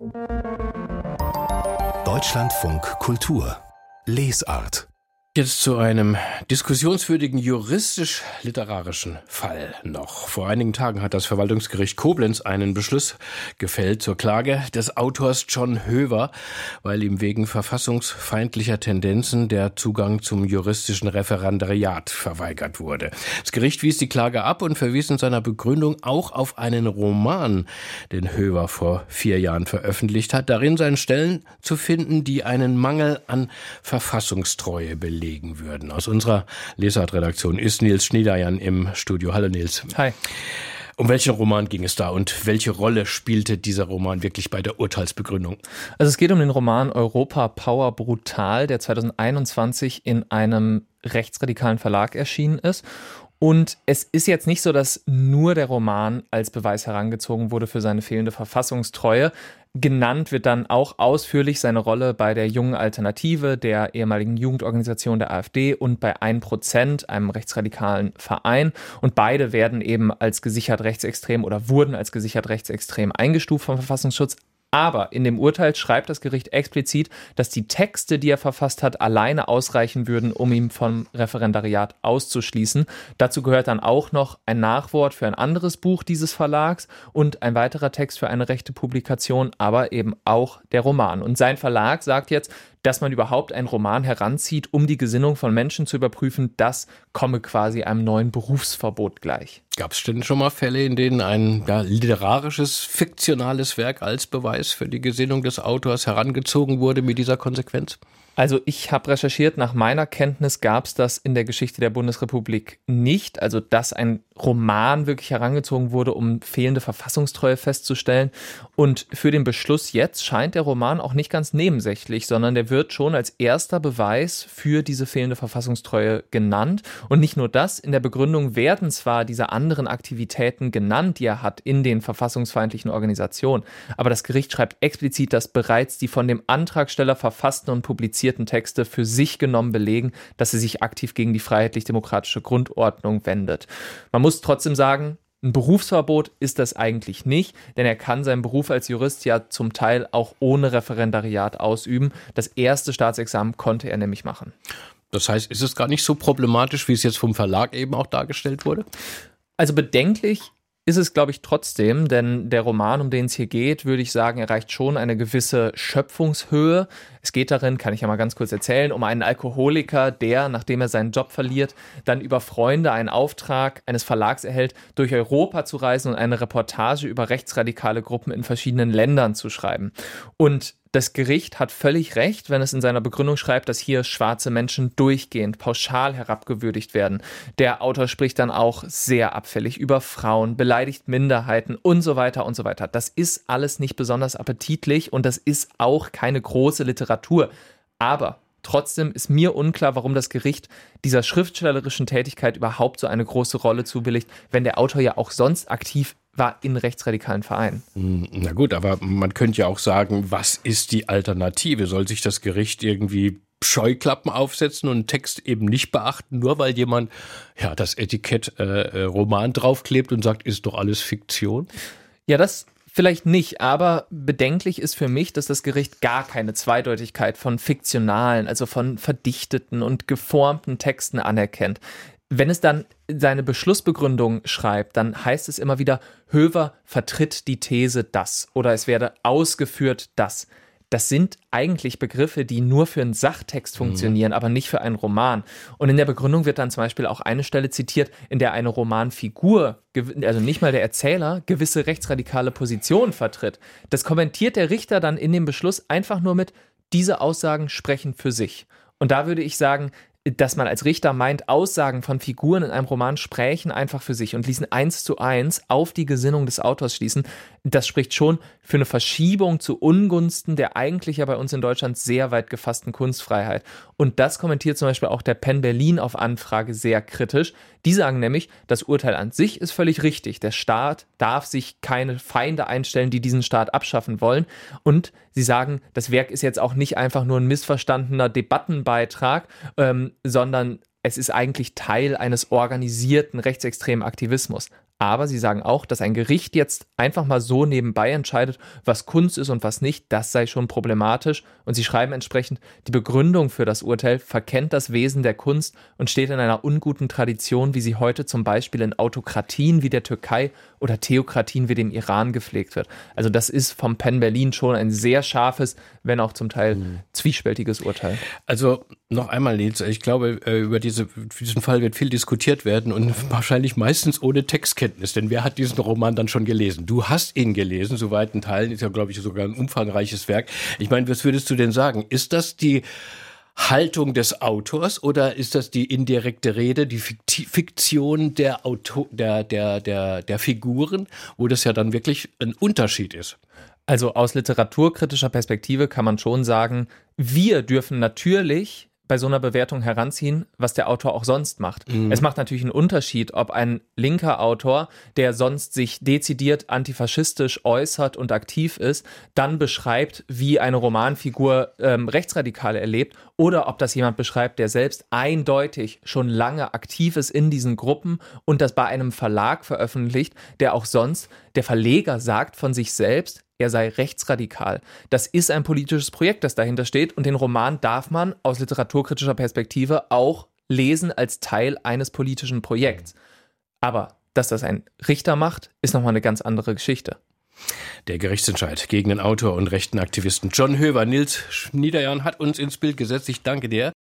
Deutschlandfunk Kultur Lesart. Jetzt zu einem diskussionswürdigen juristisch-literarischen Fall noch. Vor einigen Tagen hat das Verwaltungsgericht Koblenz einen Beschluss gefällt zur Klage des Autors John Hoever, weil ihm wegen verfassungsfeindlicher Tendenzen der Zugang zum juristischen Referendariat verweigert wurde. Das Gericht wies die Klage ab und verwies in seiner Begründung auch auf einen Roman, den Hoever vor 4 Jahren veröffentlicht hat. Darin seien Stellen zu finden, die einen Mangel an Verfassungstreue belegen würden. Aus unserer Lesart-Redaktion ist Nils Schniederjan im Studio. Hallo Nils. Hi. Um welchen Roman ging es da und welche Rolle spielte dieser Roman wirklich bei der Urteilsbegründung? Also es geht um den Roman Europa Power Brutal, der 2021 in einem rechtsradikalen Verlag erschienen ist. Und es ist jetzt nicht so, dass nur der Roman als Beweis herangezogen wurde für seine fehlende Verfassungstreue. Genannt wird dann auch ausführlich seine Rolle bei der Jungen Alternative, der ehemaligen Jugendorganisation der AfD, und bei 1%, einem rechtsradikalen Verein. Und beide werden eben als gesichert rechtsextrem oder wurden als gesichert rechtsextrem eingestuft vom Verfassungsschutz. Aber in dem Urteil schreibt das Gericht explizit, dass die Texte, die er verfasst hat, alleine ausreichen würden, um ihn vom Referendariat auszuschließen. Dazu gehört dann auch noch ein Nachwort für ein anderes Buch dieses Verlags und ein weiterer Text für eine rechte Publikation, aber eben auch der Roman. Und sein Verlag sagt jetzt, dass man überhaupt einen Roman heranzieht, um die Gesinnung von Menschen zu überprüfen, das komme quasi einem neuen Berufsverbot gleich. Gab es denn schon mal Fälle, in denen ein literarisches, fiktionales Werk als Beweis für die Gesinnung des Autors herangezogen wurde mit dieser Konsequenz? Also ich habe recherchiert, nach meiner Kenntnis gab es das in der Geschichte der Bundesrepublik nicht. Also dass ein Roman wirklich herangezogen wurde, um fehlende Verfassungstreue festzustellen. Und für den Beschluss jetzt scheint der Roman auch nicht ganz nebensächlich, sondern der wird schon als erster Beweis für diese fehlende Verfassungstreue genannt. Und nicht nur das, in der Begründung werden zwar diese anderen Aktivitäten genannt, die er hat in den verfassungsfeindlichen Organisationen, aber das Gericht schreibt explizit, dass bereits die von dem Antragsteller verfassten und publizierten Texte für sich genommen belegen, dass er sich aktiv gegen die freiheitlich-demokratische Grundordnung wendet. Man muss trotzdem sagen, ein Berufsverbot ist das eigentlich nicht, denn er kann seinen Beruf als Jurist ja zum Teil auch ohne Referendariat ausüben. Das erste Staatsexamen konnte er nämlich machen. Das heißt, ist es gar nicht so problematisch, wie es jetzt vom Verlag eben auch dargestellt wurde? Also bedenklich ist es, glaube ich, trotzdem, denn der Roman, um den es hier geht, würde ich sagen, erreicht schon eine gewisse Schöpfungshöhe. Es geht darin, kann ich ja mal ganz kurz erzählen, um einen Alkoholiker, der, nachdem er seinen Job verliert, dann über Freunde einen Auftrag eines Verlags erhält, durch Europa zu reisen und eine Reportage über rechtsradikale Gruppen in verschiedenen Ländern zu schreiben. Und das Gericht hat völlig recht, wenn es in seiner Begründung schreibt, dass hier schwarze Menschen durchgehend pauschal herabgewürdigt werden. Der Autor spricht dann auch sehr abfällig über Frauen, beleidigt Minderheiten und so weiter und so weiter. Das ist alles nicht besonders appetitlich und das ist auch keine große Literatur. Aber trotzdem ist mir unklar, warum das Gericht dieser schriftstellerischen Tätigkeit überhaupt so eine große Rolle zubilligt, wenn der Autor ja auch sonst aktiv war in rechtsradikalen Vereinen. Na gut, aber man könnte ja auch sagen, was ist die Alternative? Soll sich das Gericht irgendwie Scheuklappen aufsetzen und einen Text eben nicht beachten, nur weil jemand das Etikett Roman draufklebt und sagt, ist doch alles Fiktion? Ja, das vielleicht nicht, aber bedenklich ist für mich, dass das Gericht gar keine Zweideutigkeit von fiktionalen, also von verdichteten und geformten Texten anerkennt. Wenn es dann seine Beschlussbegründung schreibt, dann heißt es immer wieder, Hoever vertritt die These das oder es werde ausgeführt das. Das sind eigentlich Begriffe, die nur für einen Sachtext funktionieren, aber nicht für einen Roman. Und in der Begründung wird dann zum Beispiel auch eine Stelle zitiert, in der eine Romanfigur, also nicht mal der Erzähler, gewisse rechtsradikale Positionen vertritt. Das kommentiert der Richter dann in dem Beschluss einfach nur mit, diese Aussagen sprechen für sich. Und da würde ich sagen, dass man als Richter meint, Aussagen von Figuren in einem Roman sprechen einfach für sich und ließen 1:1 auf die Gesinnung des Autors schließen. Das spricht schon für eine Verschiebung zu Ungunsten der eigentlich ja bei uns in Deutschland sehr weit gefassten Kunstfreiheit. Und das kommentiert zum Beispiel auch der Penn Berlin auf Anfrage sehr kritisch. Die sagen nämlich, das Urteil an sich ist völlig richtig. Der Staat darf sich keine Feinde einstellen, die diesen Staat abschaffen wollen. Und sie sagen, das Werk ist jetzt auch nicht einfach nur ein missverstandener Debattenbeitrag, sondern es ist eigentlich Teil eines organisierten rechtsextremen Aktivismus. Aber sie sagen auch, dass ein Gericht jetzt einfach mal so nebenbei entscheidet, was Kunst ist und was nicht, das sei schon problematisch. Und sie schreiben entsprechend, die Begründung für das Urteil verkennt das Wesen der Kunst und steht in einer unguten Tradition, wie sie heute zum Beispiel in Autokratien wie der Türkei oder Theokratien wie dem Iran gepflegt wird. Also das ist vom Penn Berlin schon ein sehr scharfes, wenn auch zum Teil zwiespältiges Urteil. Also noch einmal, Nils, ich glaube, über diesen Fall wird viel diskutiert werden und wahrscheinlich meistens ohne Textkenntnis, denn wer hat diesen Roman dann schon gelesen? Du hast ihn gelesen, zu weiten Teilen, ist ja, glaube ich, sogar ein umfangreiches Werk. Ich meine, was würdest du denn sagen? Ist das die Haltung des Autors oder ist das die indirekte Rede, die Fiktion der Figuren, wo das ja dann wirklich ein Unterschied ist? Also aus literaturkritischer Perspektive kann man schon sagen, wir dürfen natürlich bei so einer Bewertung heranziehen, was der Autor auch sonst macht. Es macht natürlich einen Unterschied, ob ein linker Autor, der sonst sich dezidiert antifaschistisch äußert und aktiv ist, dann beschreibt, wie eine Romanfigur Rechtsradikale erlebt, oder ob das jemand beschreibt, der selbst eindeutig schon lange aktiv ist in diesen Gruppen und das bei einem Verlag veröffentlicht, der auch sonst, der Verleger sagt von sich selbst, er sei rechtsradikal. Das ist ein politisches Projekt, das dahinter steht, und den Roman darf man aus literaturkritischer Perspektive auch lesen als Teil eines politischen Projekts. Aber dass das ein Richter macht, ist nochmal eine ganz andere Geschichte. Der Gerichtsentscheid gegen den Autor und rechten Aktivisten John Höver. Nils Niederjan hat uns ins Bild gesetzt. Ich danke dir.